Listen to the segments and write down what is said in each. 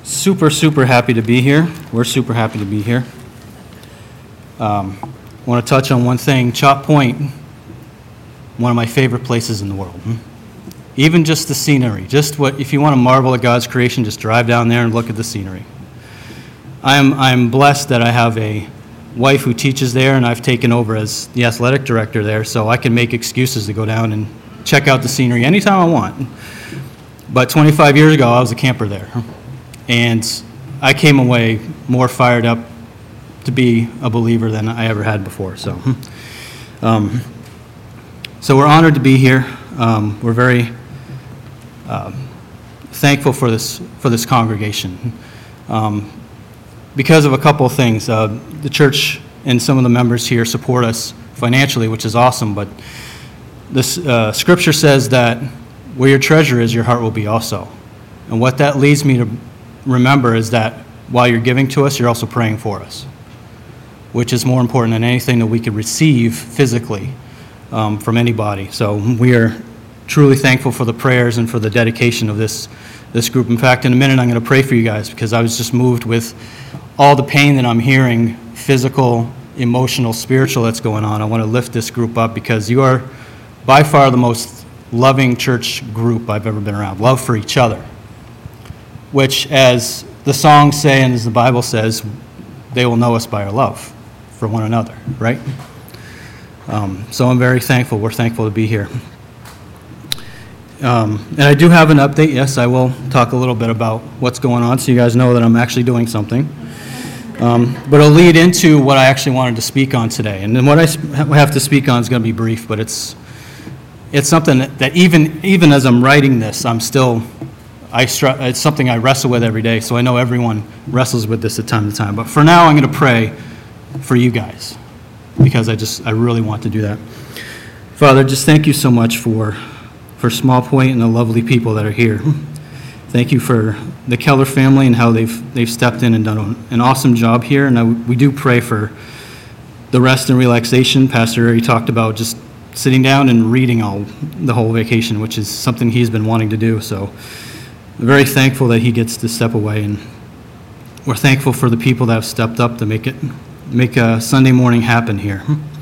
Super happy to be here. We're super happy to be here. I want to touch on one thing. Chop Point, one of my favorite places in the world. Even just the scenery, if you want to marvel at God's creation, just drive down there and look at the scenery. I'm blessed that I have a wife who teaches there, and I've taken over as the athletic director there, so I can make excuses to go down and check out the scenery anytime I want. But 25 years ago, I was a camper there, and I came away more fired up to be a believer than I ever had before. So we're honored to be here. We're very thankful for this congregation because of a couple of things. The church and some of the members here support us financially, which is awesome. But this scripture says that where your treasure is, your heart will be also. And what that leads me to remember is that while you're giving to us, you're also praying for us, which is more important than anything that we could receive physically from anybody. So we are truly thankful for the prayers and for the dedication of this group. In fact, in a minute, I'm going to pray for you guys because I was just moved with all the pain that I'm hearing, physical, emotional, spiritual, that's going on. I want to lift this group up because you are by far the most loving church group I've ever been around. Love for each other, which, as the songs say and as the Bible says, they will know us by our love for one another, right? So I'm very thankful. We're thankful to be here. And I do have an update. Yes, I will talk a little bit about what's going on so you guys know that I'm actually doing something. But it'll lead into what I actually wanted to speak on today. And then what I have to speak on is going to be brief, but it's something that even as I'm writing this, it's something I wrestle with every day, so I know everyone wrestles with this at time to time. But for now, I'm going to pray for you guys because I really want to do that. Father, just thank you so much for Small Point and the lovely people that are here. Thank you for the Keller family and how they've stepped in and done an awesome job here. And we do pray for the rest and relaxation. Pastor already talked about just sitting down and reading the whole vacation, which is something he's been wanting to do. So I'm very thankful that he gets to step away, and we're thankful for the people that have stepped up to make a Sunday morning happen here.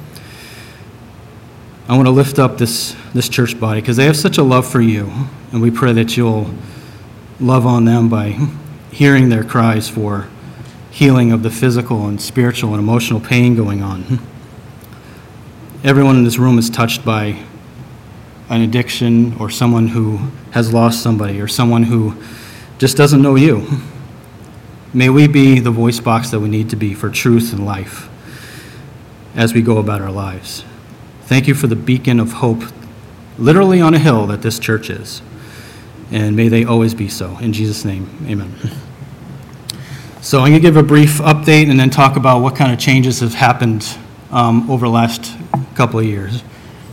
I want to lift up this church body because they have such a love for you, and we pray that you'll love on them by hearing their cries for healing of the physical and spiritual and emotional pain going on. Everyone in this room is touched by an addiction or someone who has lost somebody or someone who just doesn't know you. May we be the voice box that we need to be for truth and life as we go about our lives. Thank you for the beacon of hope, literally on a hill, that this church is. And may they always be so. In Jesus' name, amen. So I'm going to give a brief update and then talk about what kind of changes have happened over the last couple of years.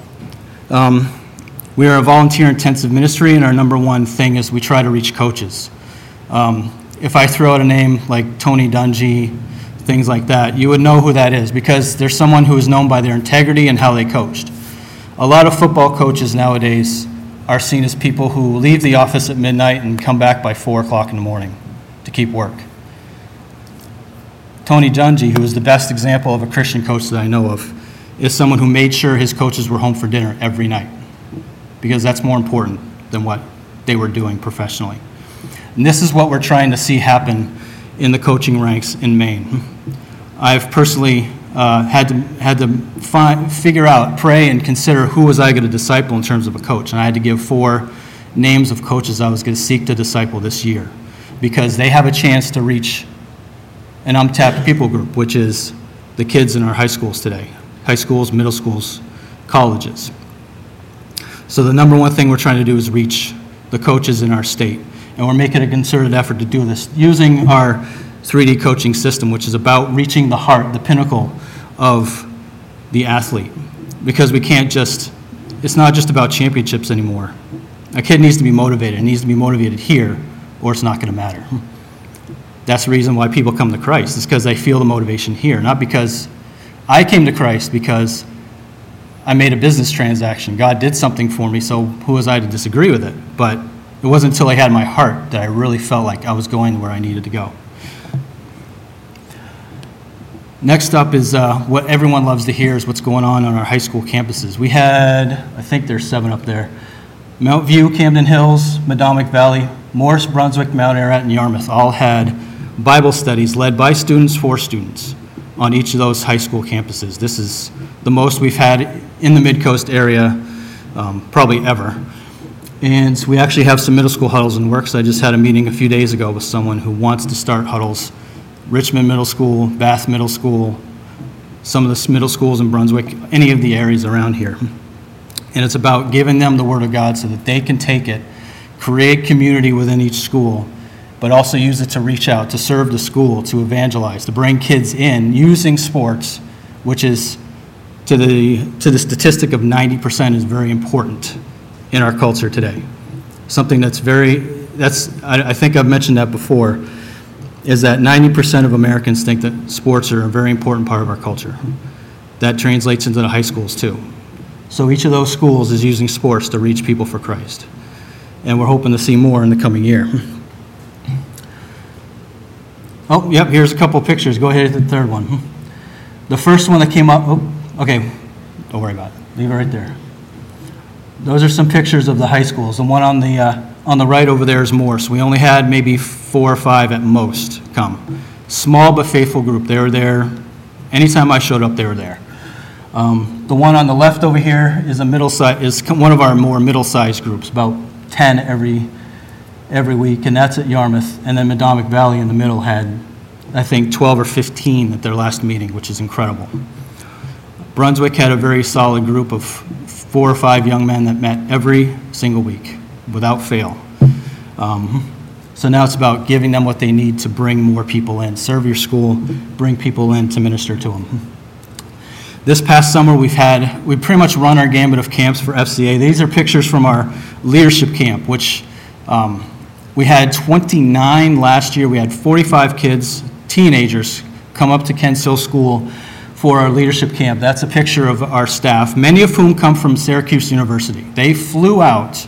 We are a volunteer intensive ministry, and our number one thing is we try to reach coaches. If I throw out a name like Tony Dungy, things like that, you would know who that is because there's someone who is known by their integrity and how they coached. A lot of football coaches nowadays are seen as people who leave the office at midnight and come back by 4 o'clock in the morning to keep work. Tony Dungy, who is the best example of a Christian coach that I know of, is someone who made sure his coaches were home for dinner every night because that's more important than what they were doing professionally. And this is what we're trying to see happen in the coaching ranks in Maine. I've personally had to figure out, pray, and consider who was I going to disciple in terms of a coach. And I had to give 4 names of coaches I was going to seek to disciple this year because they have a chance to reach an untapped people group, which is the kids in our high schools today. High schools, middle schools, colleges. So the number one thing we're trying to do is reach the coaches in our state. And we're making a concerted effort to do this using our 3D coaching system, which is about reaching the heart, the pinnacle of the athlete. Because it's not just about championships anymore. A kid needs to be motivated. It needs to be motivated here, or it's not going to matter. That's the reason why people come to Christ. It's because they feel the motivation here. Not because I came to Christ because I made a business transaction. God did something for me, so who was I to disagree with it? But it wasn't until I had my heart that I really felt like I was going where I needed to go. Next up is what everyone loves to hear is what's going on our high school campuses. We had, I think there's 7 up there, Mount View, Camden Hills, Madomic Valley, Morris, Brunswick, Mount Ararat, and Yarmouth all had Bible studies led by students for students on each of those high school campuses. This is the most we've had in the Mid-Coast area probably ever. And we actually have some middle school huddles in works. I just had a meeting a few days ago with someone who wants to start huddles. Richmond Middle School, Bath Middle School, some of the middle schools in Brunswick, any of the areas around here. And it's about giving them the Word of God so that they can take it, create community within each school, but also use it to reach out, to serve the school, to evangelize, to bring kids in using sports, which is to the statistic of 90% is very important in our culture today. Something I think I've mentioned that before, is that 90% of Americans think that sports are a very important part of our culture. That translates into the high schools too. So each of those schools is using sports to reach people for Christ. And we're hoping to see more in the coming year. Oh, yep, here's a couple pictures. Go ahead to the third one. The first one that came up, okay, don't worry about it. Leave it right there. Those are some pictures of the high schools. The one on the right over there is Morse. We only had maybe 4 or 5 at most come. Small but faithful group. They were there. Anytime I showed up, they were there. The one on the left over here is one of our more middle-sized groups, about 10 every week, and that's at Yarmouth. And then Madomic Valley in the middle had, I think, 12 or 15 at their last meeting, which is incredible. Brunswick had a very solid group of 4 or 5 young men that met every single week without fail. So now it's about giving them what they need to bring more people in. Serve your school, bring people in to minister to them. This past summer we pretty much run our gambit of camps for FCA. These are pictures from our leadership camp, which we had 29 last year. We had 45 kids, teenagers, come up to Kents Hill School for our leadership camp. That's a picture of our staff, many of whom come from Syracuse University. They flew out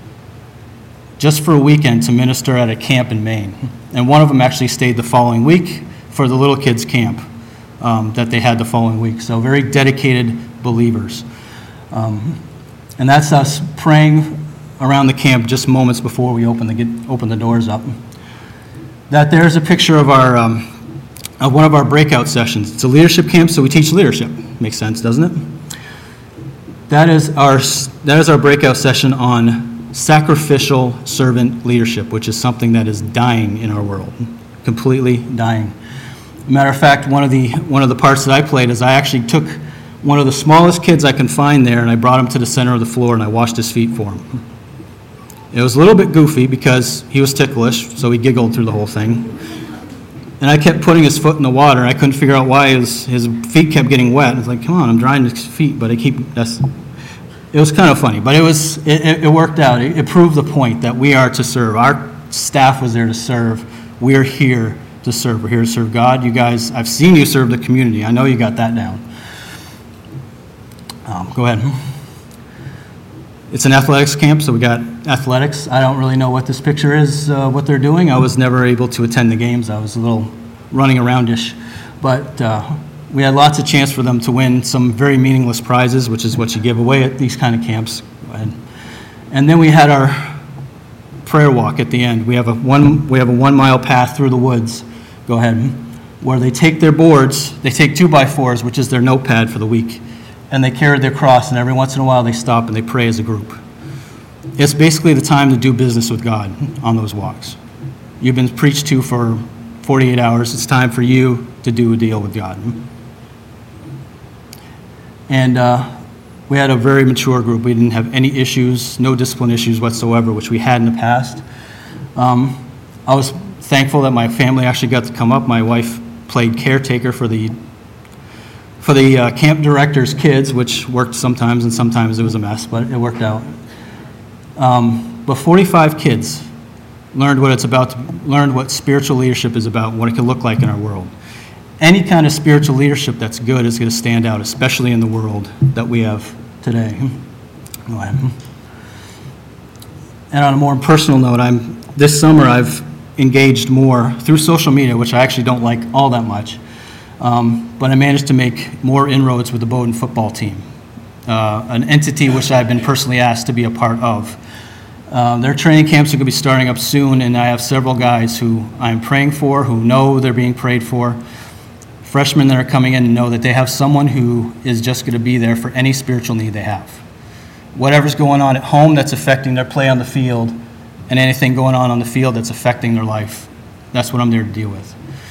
just for a weekend to minister at a camp in Maine. And one of them actually stayed the following week for the little kids camp that they had the following week. So very dedicated believers. And that's us praying around the camp just moments before we open the doors up. That there's a picture of of one of our breakout sessions. It's a leadership camp, so we teach leadership. Makes sense, doesn't it? That is our breakout session on sacrificial servant leadership, which is something that is dying in our world, completely dying. Matter of fact, one of the parts that I played is I actually took one of the smallest kids I can find there, and I brought him to the center of the floor, and I washed his feet for him. It was a little bit goofy because he was ticklish, so he giggled through the whole thing. And I kept putting his foot in the water, and I couldn't figure out why his feet kept getting wet. I was like, come on, I'm drying his feet, but it was kind of funny, but it worked out. It proved the point that we are to serve. Our staff was there to serve. We are here to serve. We're here to serve God. You guys, I've seen you serve the community. I know you got that down. Go ahead. It's an athletics camp, so we got athletics. I don't really know what this picture is, what they're doing. I was never able to attend the games. I was a little running around-ish. But we had lots of chance for them to win some very meaningless prizes, which is what you give away at these kind of camps. Go ahead. And then we had our prayer walk at the end. We have a 1 mile path through the woods. Go ahead. Where they take their boards, they take 2x4s, which is their notepad for the week, and they carry their cross, and every once in a while they stop and they pray as a group. It's basically the time to do business with God on those walks. You've been preached to for 48 hours. It's time for you to do a deal with God. And we had a very mature group. We didn't have any issues, no discipline issues whatsoever, which we had in the past. I was thankful that my family actually got to come up. My wife played caretaker for the camp director's kids, which worked sometimes, and sometimes it was a mess, but it worked out. But 45 kids learned what spiritual leadership is about, what it can look like in our world. Any kind of spiritual leadership that's good is going to stand out, especially in the world that we have today. Go ahead. And on a more personal note, this summer I've engaged more through social media, which I actually don't like all that much. But I managed to make more inroads with the Bowdoin football team, an entity which I've been personally asked to be a part of. Their training camps are going to be starting up soon, and I have several guys who I'm praying for, who know they're being prayed for, freshmen that are coming in and know that they have someone who is just going to be there for any spiritual need they have. Whatever's going on at home that's affecting their play on the field, and anything going on the field that's affecting their life, that's what I'm there to deal with.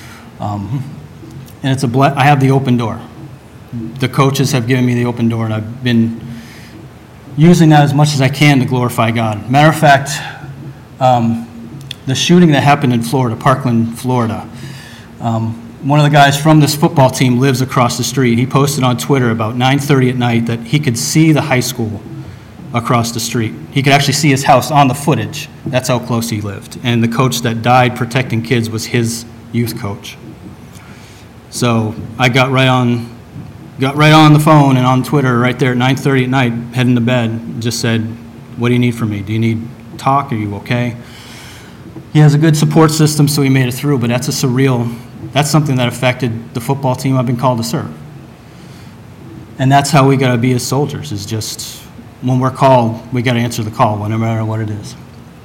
And I have the open door. The coaches have given me the open door, and I've been using that as much as I can to glorify God. Matter of fact, the shooting that happened in Florida, Parkland, Florida, one of the guys from this football team lives across the street. He posted on Twitter about 9:30 at night that he could see the high school across the street. He could actually see his house on the footage. That's how close he lived. And the coach that died protecting kids was his youth coach. So I got right on the phone and on Twitter right there at 9:30 at night, heading to bed, and just said, "What do you need from me? Do you need talk? Are you okay?" He has a good support system, so he made it through, but that's something that affected the football team I've been called to serve. And that's how we got to be as soldiers, is just when we're called, we got to answer the call, no matter what it is.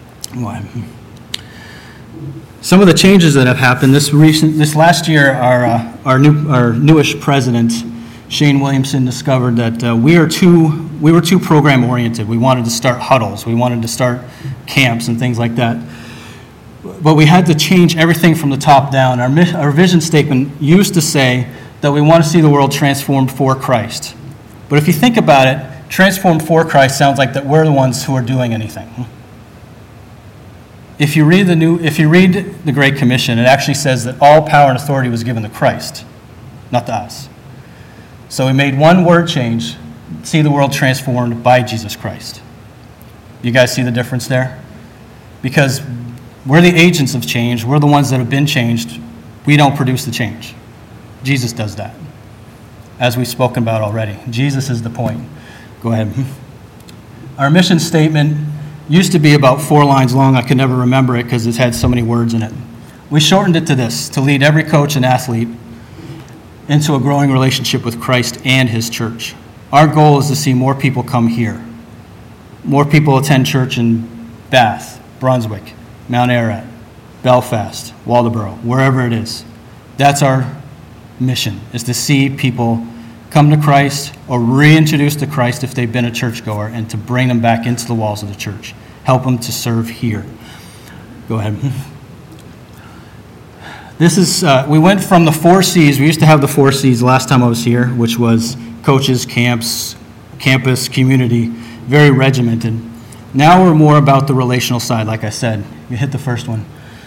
Some of the changes that have happened this last year, our newish president, Shane Williamson, discovered that we were too program oriented. We wanted to start huddles, we wanted to start camps and things like that. But we had to change everything from the top down. Our vision statement used to say that we want to see the world transformed for Christ. But if you think about it, transformed for Christ sounds like that we're the ones who are doing anything. If you read the Great Commission, it actually says that all power and authority was given to Christ, not to us. So we made one word change: see the world transformed by Jesus Christ. You guys see the difference there? Because we're the agents of change. We're the ones that have been changed. We don't produce the change. Jesus does that, as we've spoken about already. Jesus is the point. Go ahead. Our mission statement used to be about 4 lines long. I could never remember it because it had so many words in it. We shortened it to this: to lead every coach and athlete into a growing relationship with Christ and his church. Our goal is to see more people come here. More people attend church in Bath, Brunswick, Mount Ararat, Belfast, Waldoboro, wherever it is. That's our mission, is to see people come to Christ or reintroduce to Christ if they've been a churchgoer, and to bring them back into the walls of the church. Help them to serve here. Go ahead. This is, we went from the 4 C's. We used to have the 4 C's last time I was here, which was coaches, camps, campus, community, very regimented. Now we're more about the relational side, like I said. You hit the first one.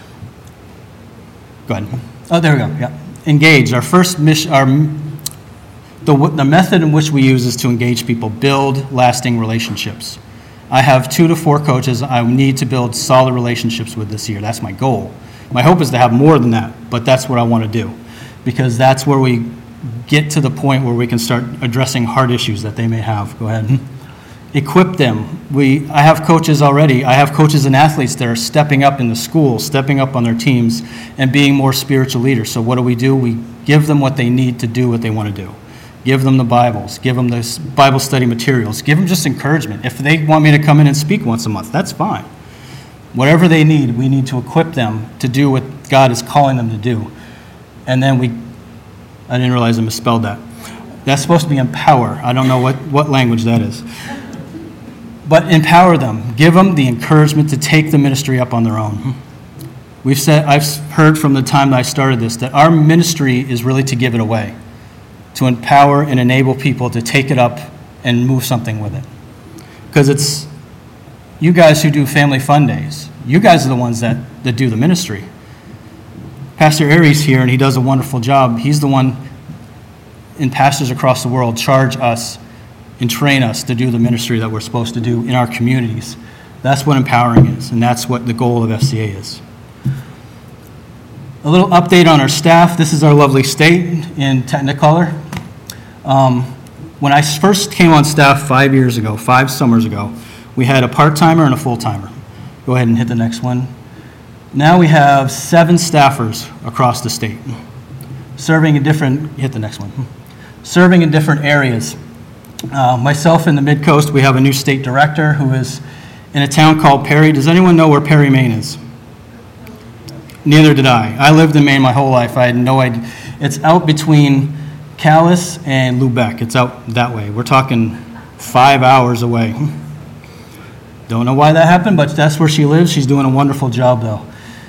Go ahead. Oh, there we go. Yeah. Engage. Our first mission, the method in which we use is to engage people, build lasting relationships. I have 2 to 4 coaches I need to build solid relationships with this year. That's my goal. My hope is to have more than that, but that's what I want to do, because that's where we get to the point where we can start addressing hard issues that they may have. Go ahead. Equip them. I have coaches already. I have coaches and athletes that are stepping up in the school, stepping up on their teams, and being more spiritual leaders. So what do? We give them what they need to do what they want to do. Give them the Bibles. Give them the Bible study materials. Give them just encouragement. If they want me to come in and speak once a month, that's fine. Whatever they need, we need to equip them to do what God is calling them to do. And then I didn't realize I misspelled that. That's supposed to be empower. I don't know what language that is. But empower them. Give them the encouragement to take the ministry up on their own. I've heard from the time that I started this that our ministry is really to give it away, to empower and enable people to take it up and move something with it. Because it's you guys who do family fun days. You guys are the ones that do the ministry. Pastor Aries here, and he does a wonderful job. He's the one, and pastors across the world charge us and train us to do the ministry that we're supposed to do in our communities. That's what empowering is, and that's what the goal of FCA is. A little update on our staff. This is our lovely state in Technicolor. When I first came on staff 5 summers ago, we had a part-timer and a full-timer. Go ahead and hit the next one. Now we have 7 staffers across the state, serving in different, hit the next one, serving in different areas. Myself in the Mid-Coast, we have a new state director who is in a town called Perry. Does anyone know where Perry, Maine is? Neither did I. I lived in Maine my whole life. I had no idea. It's out between Calais and Lubec. It's out that way. We're talking 5 hours away. Don't know why that happened, but that's where she lives. She's doing a wonderful job, though.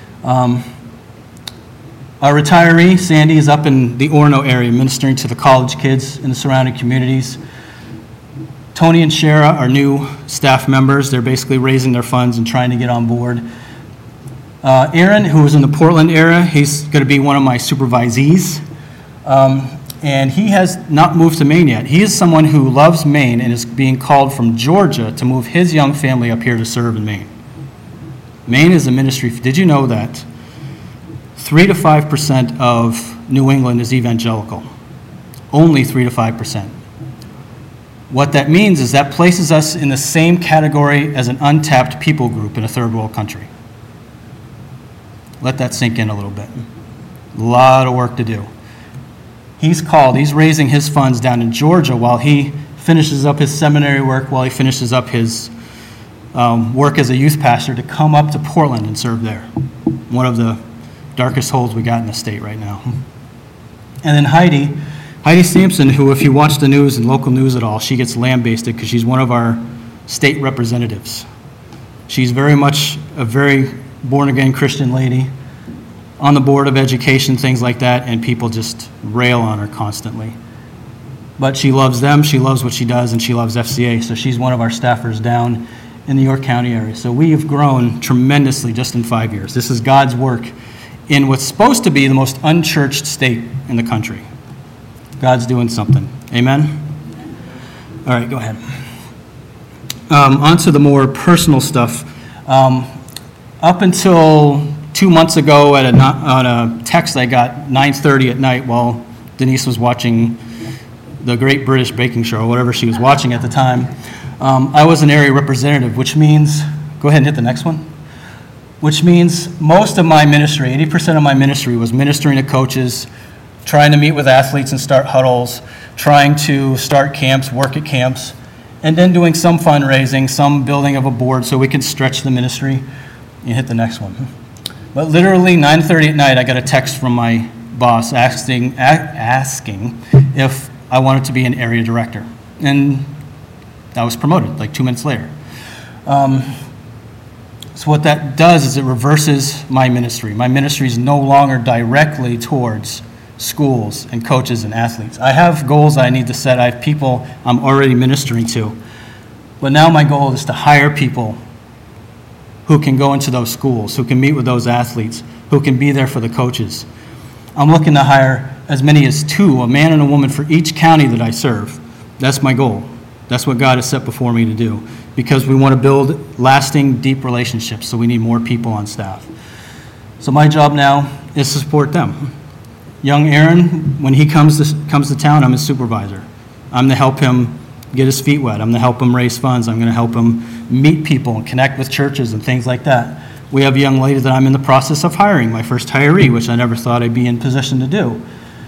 Our retiree, Sandy, is up in the Orono area ministering to the college kids in the surrounding communities. Tony and Shara are new staff members. They're basically raising their funds and trying to get on board. Aaron, who is in the Portland area, he's going to be one of my supervisees. And he has not moved to Maine yet. He is someone who loves Maine and is being called from Georgia to move his young family up here to serve in Maine. Maine is a ministry. Did you know that 3 to 5% of New England is evangelical? Only 3 to 5%. What that means is that places us in the same category as an untapped people group in a third world country. Let that sink in a little bit. A lot of work to do. He's raising his funds down in Georgia while he finishes up his seminary work, while he finishes up his work as a youth pastor, to come up to Portland and serve there. One of the darkest holes we got in the state right now. And then Heidi Sampson, who, if you watch the news and local news at all, she gets lambasted because she's one of our state representatives. She's very much a very born-again Christian lady, on the board of education, things like that, and people just rail on her constantly. But she loves them, she loves what she does, and she loves FCA, so she's one of our staffers down in the York County area. So we have grown tremendously just in 5 years. This is God's work in what's supposed to be the most unchurched state in the country. God's doing something. Amen? All right, go ahead. On to the more personal stuff. Up until 2 months ago on a text I got 9:30 at night while Denise was watching the Great British Baking Show, or whatever she was watching at the time, I was an area representative, which means, go ahead and hit the next one, which means most of my ministry, 80% of my ministry, was ministering to coaches, trying to meet with athletes and start huddles, trying to start camps, work at camps, and then doing some fundraising, some building of a board so we can stretch the ministry. You hit the next one. But literally 9:30 at night, I got a text from my boss asking if I wanted to be an area director. And I was promoted like 2 minutes later. So what that does is it reverses my ministry. My ministry is no longer directly towards schools and coaches and athletes. I have goals I need to set. I have people I'm already ministering to. But now my goal is to hire people who can go into those schools, who can meet with those athletes, who can be there for the coaches. I'm looking to hire as many as 2, a man and a woman, for each county that I serve. That's my goal. That's what God has set before me to do, because we want to build lasting, deep relationships, so we need more people on staff. So my job now is to support them. Young Aaron, when he comes to town, I'm his supervisor. I'm to help him get his feet wet. I'm going to help him raise funds. I'm going to help him meet people and connect with churches and things like that. We have a young lady that I'm in the process of hiring, my first hiree, which I never thought I'd be in position to do.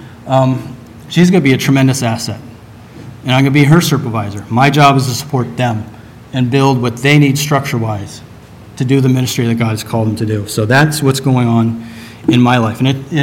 She's going to be a tremendous asset, and I'm going to be her supervisor. My job is to support them and build what they need structure-wise to do the ministry that God has called them to do. So that's what's going on in my life.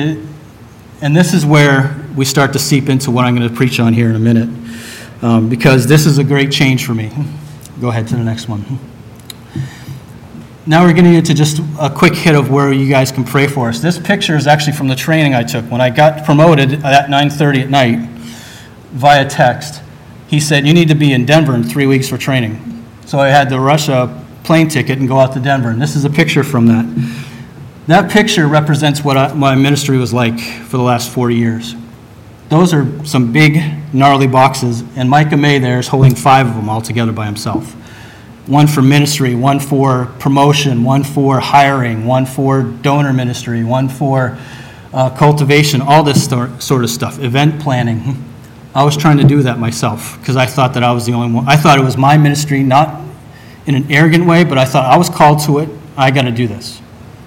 And this is where we start to seep into what I'm going to preach on here in a minute. Because this is a great change for me. Go ahead to the next one. Now we're getting into just a quick hit of where you guys can pray for us. This picture is actually from the training I took. When I got promoted at 9:30 at night via text, he said, you need to be in Denver in 3 weeks for training. So I had to rush a plane ticket and go out to Denver. And this is a picture from that. That picture represents what my ministry was like for the last 40 years. Those are some big, gnarly boxes, and Micah May there is holding 5 of them all together by himself. One for ministry, one for promotion, one for hiring, one for donor ministry, one for cultivation, all this sort of stuff, event planning. I was trying to do that myself because I thought that I was the only one. I thought it was my ministry, not in an arrogant way, but I thought I was called to it. I got to do this.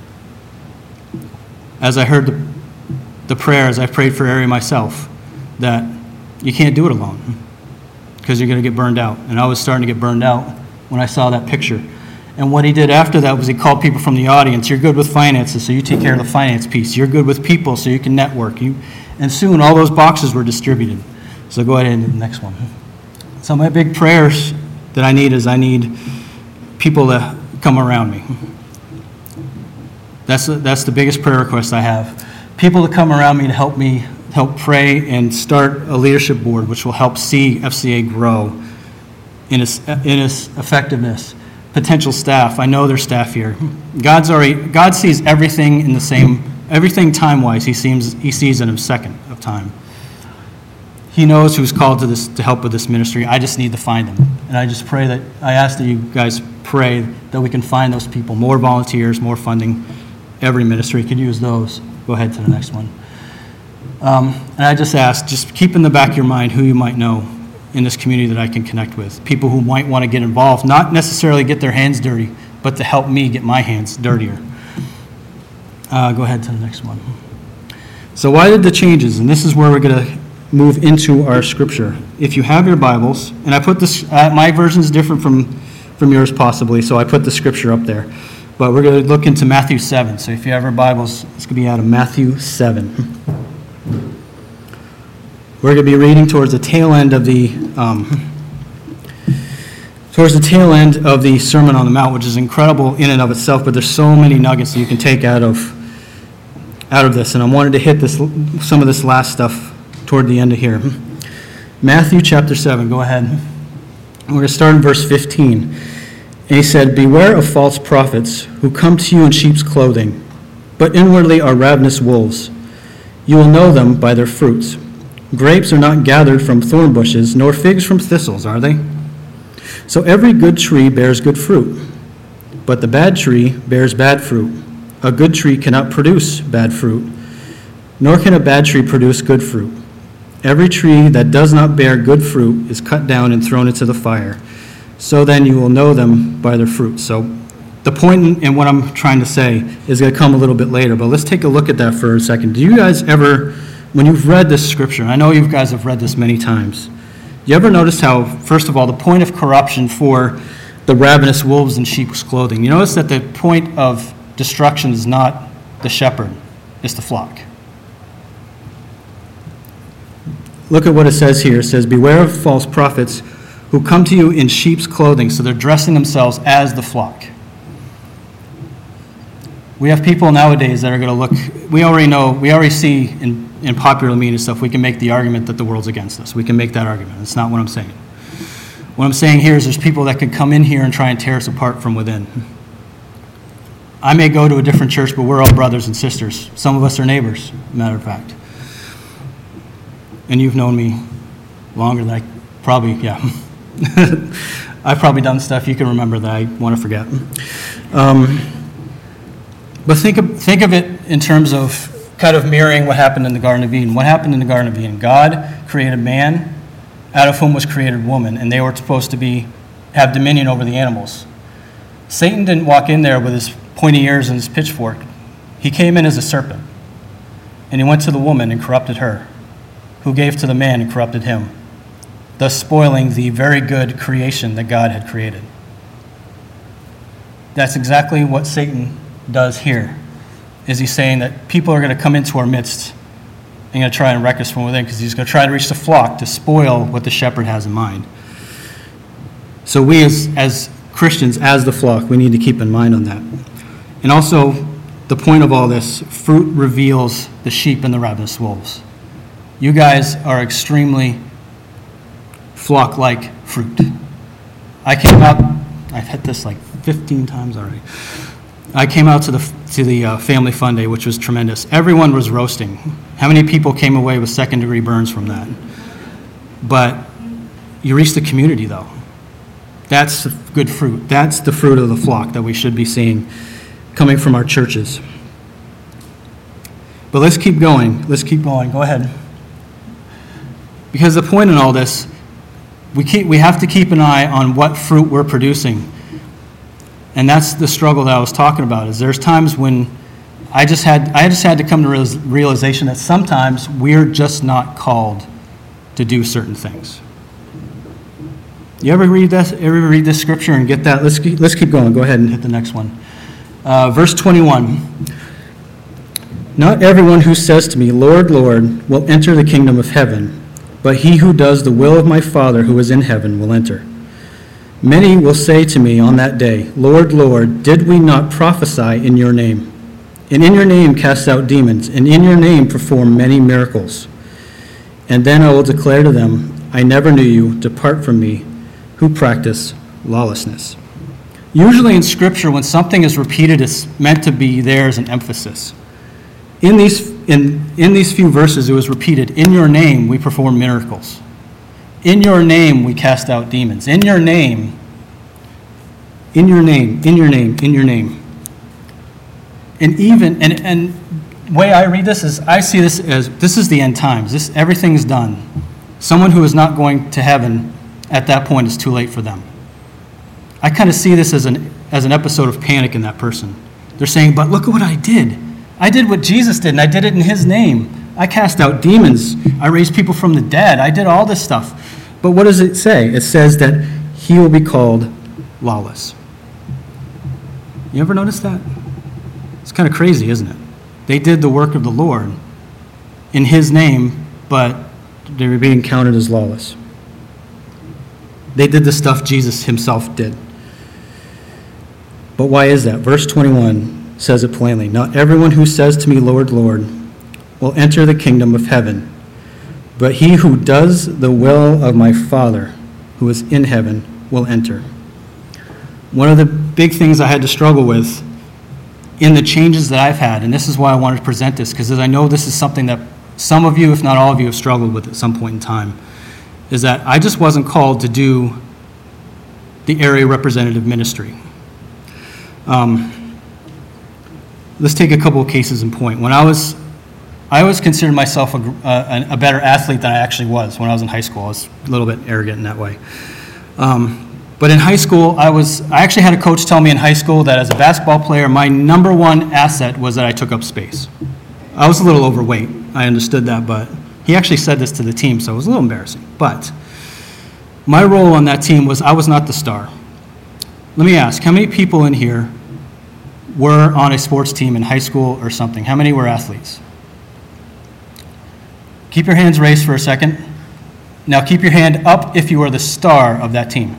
As I heard the prayer, as I prayed for Ari myself, that you can't do it alone because you're going to get burned out. And I was starting to get burned out when I saw that picture. And what he did after that was he called people from the audience. You're good with finances, so you take care of the finance piece. You're good with people, so you can network. And soon all those boxes were distributed. So go ahead and do the next one. So my big prayers that I need people to come around me. That's the biggest prayer request I have. People to come around me to help pray and start a leadership board, which will help see FCA grow in its effectiveness. Potential staff, I know there's staff here. God sees everything in the same, everything time-wise. He sees in a second of time. He knows who's called to help with this ministry. I just need to find them, and I ask that you guys pray that we can find those people. More volunteers, more funding. Every ministry could use those. Go ahead to the next one. And I just ask, just keep in the back of your mind who you might know in this community that I can connect with. People who might want to get involved, not necessarily get their hands dirty, but to help me get my hands dirtier. Go ahead to the next one. So why did the changes? And this is where we're going to move into our scripture. If you have your Bibles, and I put this, my version is different from yours possibly, so I put the scripture up there. But we're going to look into Matthew 7. So if you have your Bibles, it's going to be out of Matthew 7. We're going to be reading towards the tail end of the Sermon on the Mount, which is incredible in and of itself. But there's so many nuggets that you can take out of this, and I wanted to hit some of this last stuff toward the end of here. Matthew chapter 7. Go ahead. We're going to start in verse 15. And he said, "Beware of false prophets who come to you in sheep's clothing, but inwardly are ravenous wolves. You will know them by their fruits. Grapes are not gathered from thorn bushes, nor figs from thistles, are they? So every good tree bears good fruit, but the bad tree bears bad fruit. A good tree cannot produce bad fruit, nor can a bad tree produce good fruit. Every tree that does not bear good fruit is cut down and thrown into the fire. So then you will know them by their fruit." So the point in what I'm trying to say is going to come a little bit later, but let's take a look at that for a second. Do you guys ever, when you've read this scripture, I know you guys have read this many times, do you ever notice how, first of all, the point of corruption for the ravenous wolves in sheep's clothing, you notice that the point of destruction is not the shepherd, it's the flock. Look at what it says here. It says, "Beware of false prophets who come to you in sheep's clothing." So they're dressing themselves as the flock. We have people nowadays that are going to look, we already see in popular media stuff, we can make the argument that the world's against us. We can make that argument. That's not what I'm saying. What I'm saying here is there's people that could come in here and try and tear us apart from within. I may go to a different church, but we're all brothers and sisters. Some of us are neighbors, matter of fact. And you've known me longer than I probably, yeah. I've probably done stuff you can remember that I want to forget. But think of it in terms of kind of mirroring what happened in the Garden of Eden. What happened in the Garden of Eden? God created man, out of whom was created woman, and they were supposed to have dominion over the animals. Satan didn't walk in there with his pointy ears and his pitchfork. He came in as a serpent, and he went to the woman and corrupted her, who gave to the man and corrupted him, thus spoiling the very good creation that God had created. That's exactly what Satan does here, is he's saying that people are going to come into our midst and going to try and wreck us from within, because he's going to try to reach the flock to spoil what the shepherd has in mind. So we as Christians, as the flock, we need to keep in mind on that. And also, the point of all this, fruit reveals the sheep and the ravenous wolves. You guys are extremely flock-like fruit. I came out, I've hit this like 15 times already. I came out to the family fun day, which was tremendous. Everyone was roasting. How many people came away with second-degree burns from that? But you reach the community, though. That's good fruit. That's the fruit of the flock that we should be seeing coming from our churches. But let's keep going. Go ahead. Because the point in all this, we have to keep an eye on what fruit we're producing. And that's the struggle that I was talking about, is there's times when I just had to come to realization that sometimes we're just not called to do certain things. You ever read this scripture and get that? Let's keep going. Go ahead and hit the next one. Verse 21. Not everyone who says to me, Lord, Lord, will enter the kingdom of heaven, but he who does the will of my Father who is in heaven will enter. Many will say to me on that day, Lord, Lord, did we not prophesy in your name? And in your name cast out demons, and in your name perform many miracles. And then I will declare to them, I never knew you. Depart from me, who practice lawlessness. Usually in Scripture, when something is repeated, it's meant to be there as an emphasis. In these few verses, it was repeated, in your name we perform miracles. In your name we cast out demons. In your name, in your name, in your name, in your name. And the way I read this is, I see this as, this is the end times. Everything's done. Someone who is not going to heaven at that point is too late for them. I kind of see this as an episode of panic in that person. They're saying, but look at what I did. I did what Jesus did, and I did it in his name. I cast out demons. I raised people from the dead. I did all this stuff. But what does it say? It says that he will be called lawless. You ever notice that? It's kind of crazy, isn't it? They did the work of the Lord in his name, but they were being counted as lawless. They did the stuff Jesus himself did. But why is that? Verse 21 says it plainly. Not everyone who says to me, Lord, Lord, will enter the kingdom of heaven, but he who does the will of my Father who is in heaven will enter. One of the big things I had to struggle with in the changes that I've had, and this is why I wanted to present this, because I know this is something that some of you, if not all of you, have struggled with at some point in time, is that I just wasn't called to do the area representative ministry. Let's take a couple of cases in point. I always considered myself a better athlete than I actually was when I was in high school. I was a little bit arrogant in that way. But in high school, I actually had a coach tell me in high school that as a basketball player, my number one asset was that I took up space. I was a little overweight. I understood that, but he actually said this to the team, so it was a little embarrassing. But my role on that team was I was not the star. Let me ask, how many people in here were on a sports team in high school or something? How many were athletes? Keep your hands raised for a second. Now keep your hand up if you were the star of that team.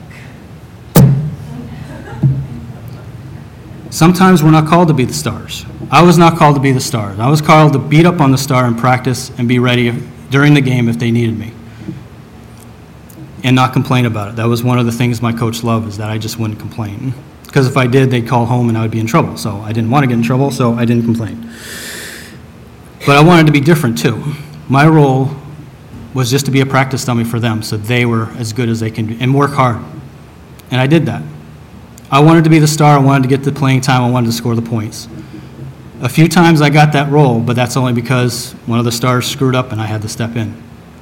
Sometimes we're not called to be the stars. I was not called to be the star. I was called to beat up on the star in practice and be ready during the game if they needed me. And not complain about it. That was one of the things my coach loved, is that I just wouldn't complain. Because if I did, they'd call home and I would be in trouble. So I didn't want to get in trouble, so I didn't complain. But I wanted to be different too. My role was just to be a practice dummy for them so they were as good as they can be and work hard. And I did that. I wanted to be the star. I wanted to get the playing time. I wanted to score the points. A few times I got that role, but that's only because one of the stars screwed up and I had to step in.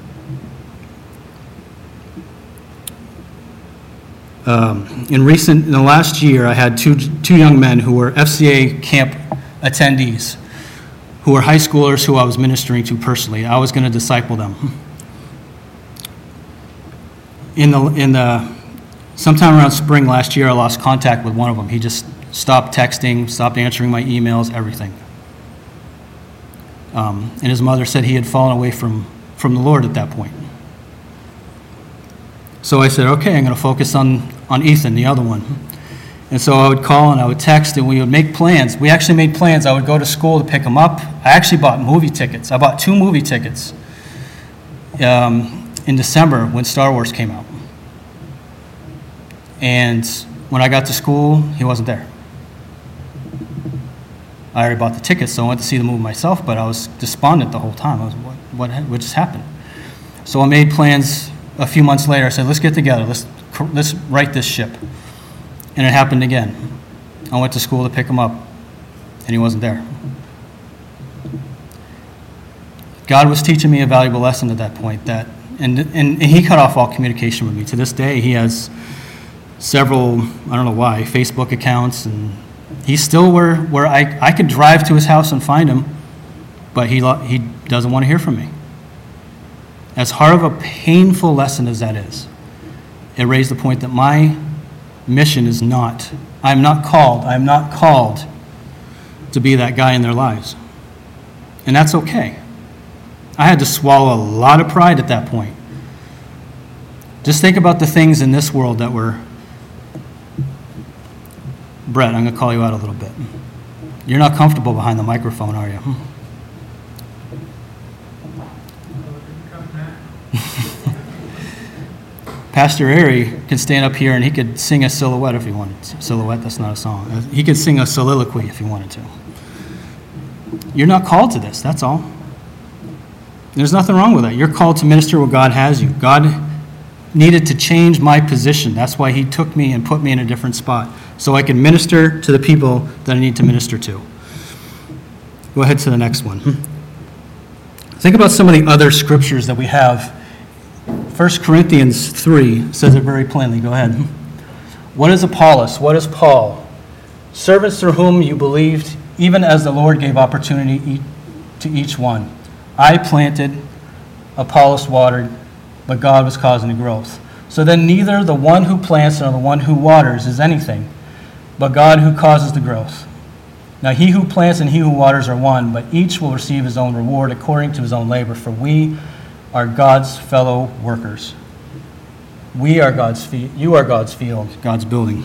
In the last year, I had two young men who were FCA camp attendees, who were high schoolers who I was ministering to personally. I was going to disciple them. Sometime around spring last year, I lost contact with one of them. He just stopped texting, stopped answering my emails, everything. And his mother said he had fallen away from the Lord at that point. So I said, okay, I'm going to focus on Ethan, the other one. And so I would call and I would text and we would make plans. We actually made plans. I would go to school to pick him up. I actually bought movie tickets. I bought 2 movie tickets in December when Star Wars came out. And when I got to school, he wasn't there. I already bought the tickets, so I went to see the movie myself, but I was despondent the whole time. I was, what just happened? So I made plans a few months later. I said, let's get together. Let's right this ship. And it happened again. I went to school to pick him up, and he wasn't there. God was teaching me a valuable lesson at that point, and he cut off all communication with me. To this day, he has several, I don't know why, Facebook accounts, and he's still where I could drive to his house and find him, but he doesn't want to hear from me. As hard of a painful lesson as that is, it raised the point that my mission is not, I'm not called to be that guy in their lives. And that's okay. I had to swallow a lot of pride at that point. Just think about the things in this world that were... Brett, I'm going to call you out a little bit. You're not comfortable behind the microphone, are you? Pastor Airy can stand up here and he could sing a silhouette if he wanted to. Silhouette, that's not a song. He could sing a soliloquy if he wanted to. You're not called to this, that's all. There's nothing wrong with that. You're called to minister what God has you. God needed to change my position. That's why he took me and put me in a different spot, so I can minister to the people that I need to minister to. Go ahead to the next one. Think about some of the other scriptures that we have. 1 Corinthians 3 says it very plainly. Go ahead. What is Apollos? What is Paul? Servants through whom you believed, even as the Lord gave opportunity to each one. I planted, Apollos watered, but God was causing the growth. So then neither the one who plants nor the one who waters is anything, but God who causes the growth. Now he who plants and he who waters are one, but each will receive his own reward according to his own labor, for we are God's fellow workers. We are God's field. You are God's field, God's building.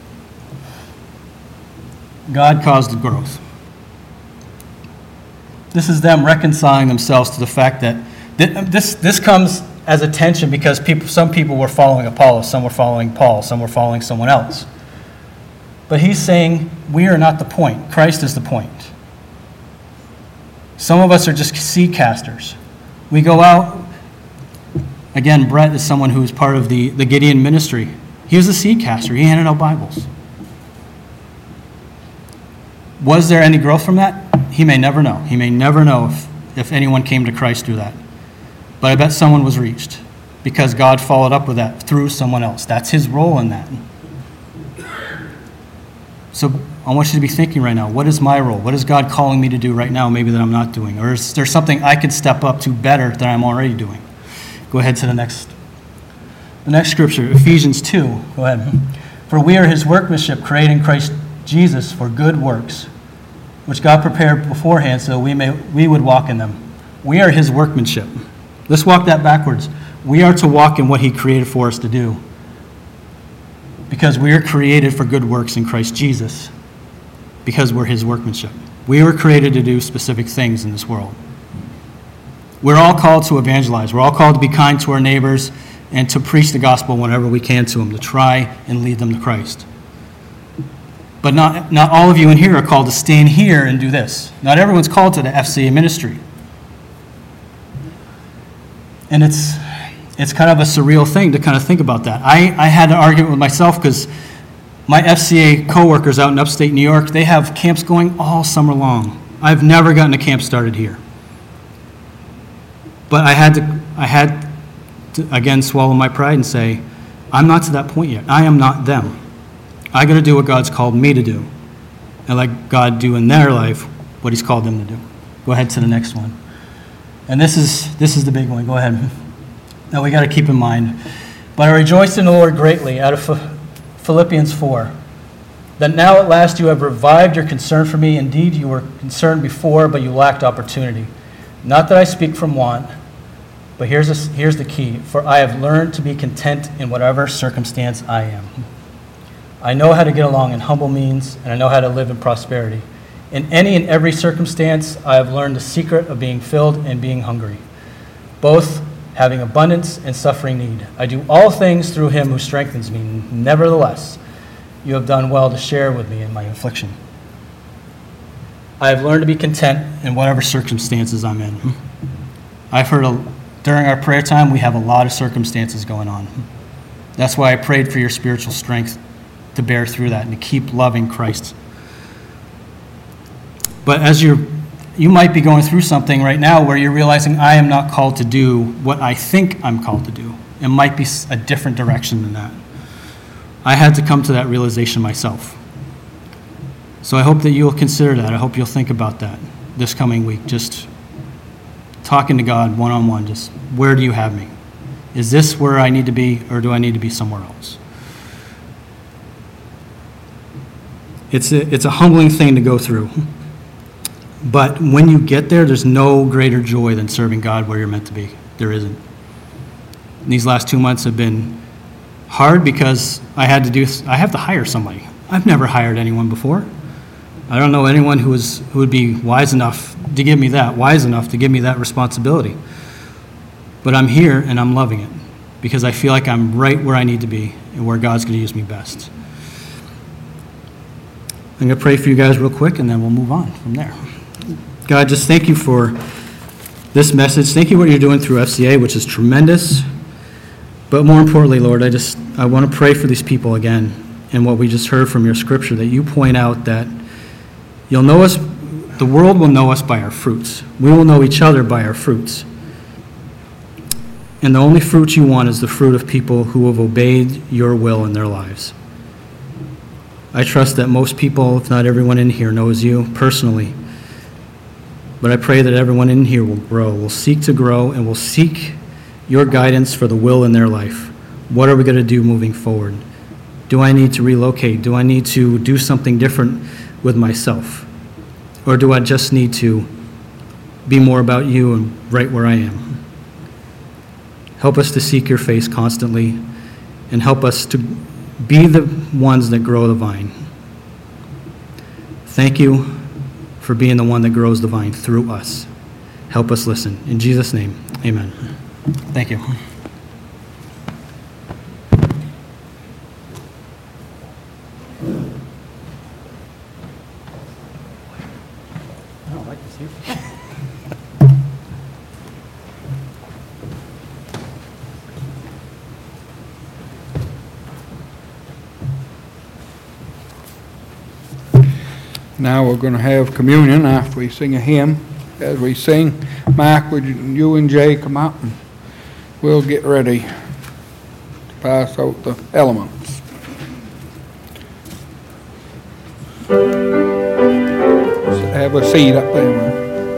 God caused the growth. This is them reconciling themselves to the fact that this comes as a tension because some people were following Apollos, some were following Paul, some were following someone else. But he's saying we are not the point. Christ is the point. Some of us are just seed casters. We go out. Again, Brett is someone who's part of the Gideon ministry. He was a seed caster. He handed out Bibles. Was there any growth from that? He may never know. He may never know if anyone came to Christ through that. But I bet someone was reached because God followed up with that through someone else. That's his role in that. So I want you to be thinking right now, what is my role? What is God calling me to do right now maybe that I'm not doing? Or is there something I could step up to better than I'm already doing? Go ahead to the next scripture, Ephesians 2. Go ahead. For we are his workmanship, created in Christ Jesus for good works, which God prepared beforehand so we would walk in them. We are his workmanship. Let's walk that backwards. We are to walk in what he created for us to do, because we are created for good works in Christ Jesus, because we're his workmanship. We were created to do specific things in this world. We're all called to evangelize. We're all called to be kind to our neighbors and to preach the gospel whenever we can to them, to try and lead them to Christ. But not all of you in here are called to stand here and do this. Not everyone's called to the FCA ministry. And it's kind of a surreal thing to kind of think about that. I had an argument with myself because my FCA coworkers out in upstate New York, they have camps going all summer long. I've never gotten a camp started here. But I had to again swallow my pride and say, I'm not to that point yet. I am not them. I got to do what God's called me to do, and let God do in their life what he's called them to do. Go ahead to the next one. And this is the big one. Go ahead. Now we got to keep in mind, but I rejoiced in the Lord greatly, out of Philippians 4, that now at last you have revived your concern for me. Indeed, you were concerned before, but you lacked opportunity. Not that I speak from want, but here's the key. For I have learned to be content in whatever circumstance I am. I know how to get along in humble means, and I know how to live in prosperity. In any and every circumstance, I have learned the secret of being filled and being hungry, both having abundance and suffering need. I do all things through him who strengthens me. Nevertheless, you have done well to share with me in my affliction. I have learned to be content in whatever circumstances I'm in. I've heard during our prayer time, we have a lot of circumstances going on. That's why I prayed for your spiritual strength to bear through that and to keep loving Christ. But as you might be going through something right now where you're realizing I am not called to do what I think I'm called to do. It might be a different direction than that. I had to come to that realization myself. So I hope that you'll consider that. I hope you'll think about that this coming week. Just talking to God one-on-one, just where do you have me? Is this where I need to be, or do I need to be somewhere else? It's a humbling thing to go through. But when you get there, there's no greater joy than serving God where you're meant to be. There isn't. These last 2 months have been hard because I have to hire somebody. I've never hired anyone before. I don't know anyone who would be wise enough to give me that responsibility. But I'm here and I'm loving it because I feel like I'm right where I need to be and where God's going to use me best. I'm going to pray for you guys real quick and then we'll move on from there. God, just thank you for this message. Thank you for what you're doing through FCA, which is tremendous. But more importantly, Lord, I want to pray for these people again and what we just heard from your scripture, that you point out that you'll know us, the world will know us by our fruits. We will know each other by our fruits. And the only fruit you want is the fruit of people who have obeyed your will in their lives. I trust that most people, if not everyone in here, knows you personally. But I pray that everyone in here will grow, will seek to grow, and will seek your guidance for the will in their life. What are we going to do moving forward? Do I need to relocate? Do I need to do something different with myself? Or do I just need to be more about you and right where I am? Help us to seek your face constantly and help us to be the ones that grow the vine. Thank you for being the one that grows the vine through us. Help us listen. In Jesus' name, amen. Thank you. I don't like this here. Now we're going to have communion after we sing a hymn. As we sing, Mike, would you and Jay come out and we'll get ready to pass out the elements. Have a seat up there.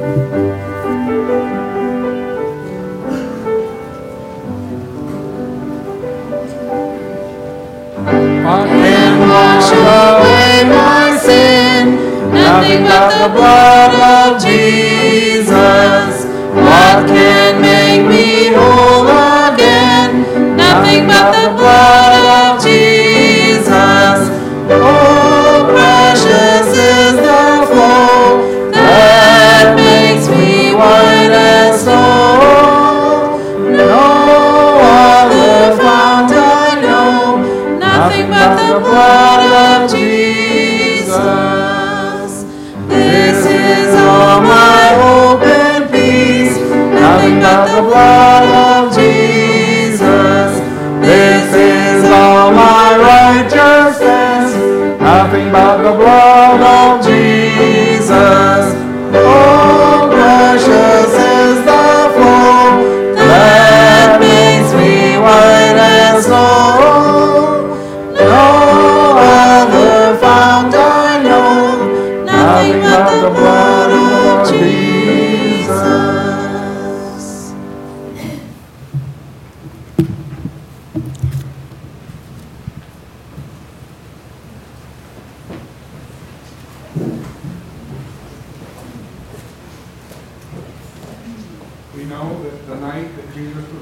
I can wash away my sin, nothing but the blood of Jesus. What can make me whole again? Nothing but the blood of Jesus. Oh, precious is the flow that makes me white as snow. No other fount I know, nothing but the blood of Jesus. This is all my hope and peace, nothing but the blood of Jesus. This is all my righteousness, nothing but the blood of Jesus. Oh, precious is the flow that makes me white as snow. No other fount I know, nothing but the blood of Jesus. We know that the night that Jesus was